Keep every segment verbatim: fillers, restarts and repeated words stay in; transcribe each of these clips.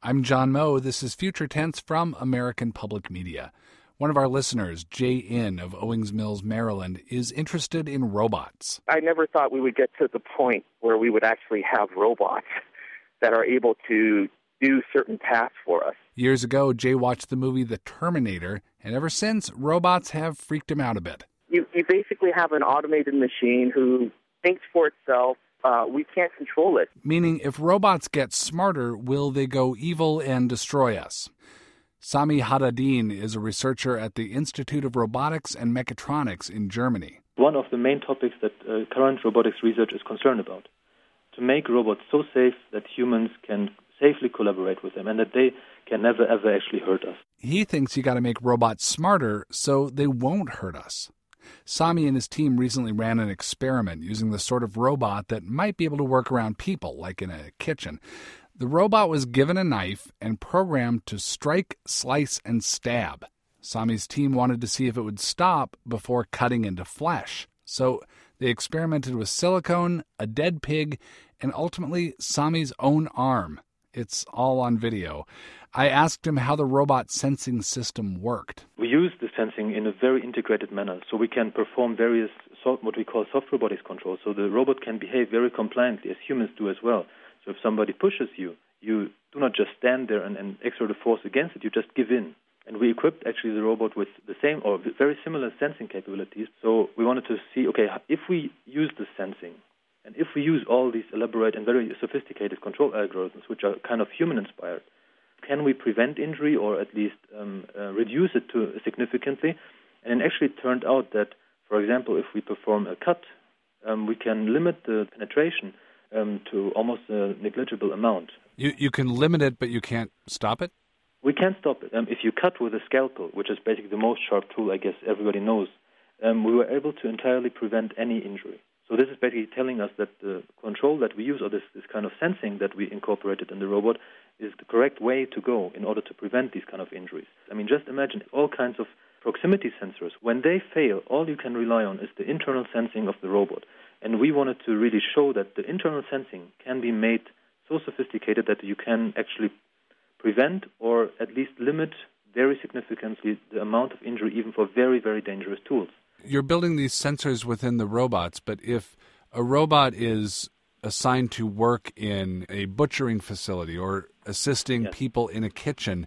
I'm John Moe. This is Future Tense from American Public Media. One of our listeners, Jay In of Owings Mills, Maryland, is interested in robots. I never thought we would get to the point where we would actually have robots that are able to do certain tasks for us. Years ago, Jay watched the movie The Terminator, and ever since, robots have freaked him out a bit. You, you basically have an automated machine who thinks for itself. Uh, we can't control it. Meaning, if robots get smarter, will they go evil and destroy us? Sami Haddadin is a researcher at the Institute of Robotics and Mechatronics in Germany. One of the main topics that uh, current robotics research is concerned about, to make robots so safe that humans can safely collaborate with them and that they can never, ever actually hurt us. He thinks you got to make robots smarter so they won't hurt us. Sami and his team recently ran an experiment using the sort of robot that might be able to work around people, like in a kitchen. The robot was given a knife and programmed to strike, slice, and stab. Sami's team wanted to see if it would stop before cutting into flesh. So they experimented with silicone, a dead pig, and ultimately Sami's own arm. It's all on video. I asked him how the robot sensing system worked. We use the sensing in a very integrated manner, so we can perform various soft, what we call soft robotics control. So the robot can behave very compliantly, as humans do as well. So if somebody pushes you, you do not just stand there and, and exert a force against it, you just give in. And we equipped actually the robot with the same or very similar sensing capabilities. So we wanted to see, okay, if we use the sensing, and if we use all these elaborate and very sophisticated control algorithms, which are kind of human-inspired, can we prevent injury or at least um, uh, reduce it to significantly? And it actually turned out that, for example, if we perform a cut, um, we can limit the penetration um, to almost a negligible amount. You you can limit it, but you can't stop it? We can't stop it. Um, if you cut with a scalpel, which is basically the most sharp tool I guess everybody knows, um, we were able to entirely prevent any injury. So this is basically telling us that the control that we use, or this, this kind of sensing that we incorporated in the robot, is the correct way to go in order to prevent these kind of injuries. I mean, just imagine all kinds of proximity sensors. When they fail, all you can rely on is the internal sensing of the robot. And we wanted to really show that the internal sensing can be made so sophisticated that you can actually prevent or at least limit very significantly the amount of injury even for very, very dangerous tools. You're building these sensors within the robots, but if a robot is assigned to work in a butchering facility or assisting yes. people in a kitchen,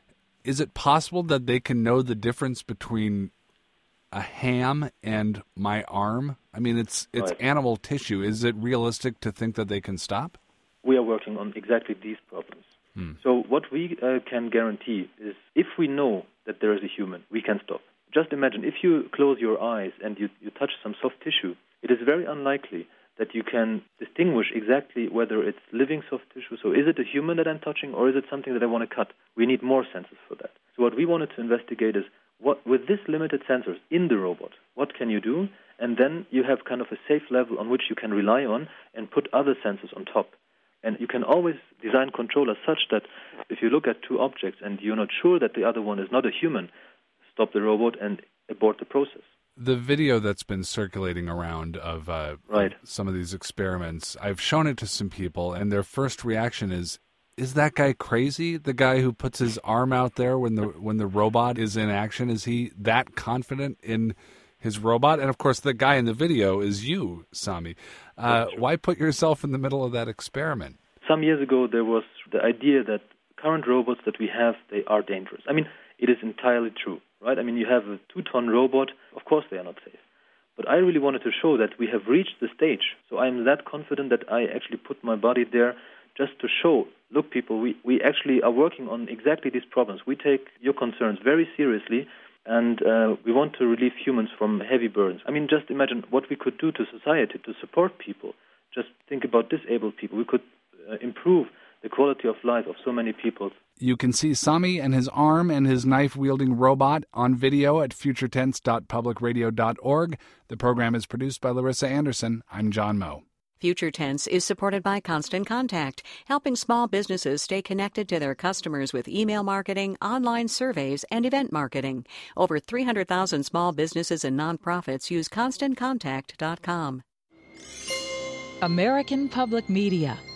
is it possible that they can know the difference between a ham and my arm? I mean, it's it's right. animal tissue. Is it realistic to think that they can stop? We are working on exactly these problems. Hmm. So what we uh, can guarantee is if we know that there is a human, we can stop. Just imagine, if you close your eyes and you, you touch some soft tissue, it is very unlikely that you can distinguish exactly whether it's living soft tissue. So is it a human that I'm touching or is it something that I want to cut? We need more sensors for that. So what we wanted to investigate is, what with this limited sensors in the robot, what can you do? And then you have kind of a safe level on which you can rely on and put other sensors on top. And you can always design controllers such that if you look at two objects and you're not sure that the other one is not a human, stop the robot and abort the process. The video that's been circulating around of uh, right. some of these experiments, I've shown it to some people, and their first reaction is, is that guy crazy? The guy who puts his arm out there when the when the robot is in action, is he that confident in his robot? And, of course, the guy in the video is you, Sami. Uh, why put yourself in the middle of that experiment? Some years ago, there was the idea that current robots that we have, they are dangerous. I mean, it is entirely true, right? I mean, you have a two-ton robot. Of course they are not safe. But I really wanted to show that we have reached the stage. So I'm that confident that I actually put my body there just to show, look, people, we, we actually are working on exactly these problems. We take your concerns very seriously, and uh, we want to relieve humans from heavy burdens. I mean, just imagine what we could do to society to support people. Just think about disabled people. We could uh, improve the quality of life of so many people. You can see Sami and his arm and his knife-wielding robot on video at future tense dot public radio dot org. The program is produced by Larissa Anderson. I'm John Moe. Future Tense is supported by Constant Contact, helping small businesses stay connected to their customers with email marketing, online surveys, and event marketing. Over three hundred thousand small businesses and nonprofits use constant contact dot com. American Public Media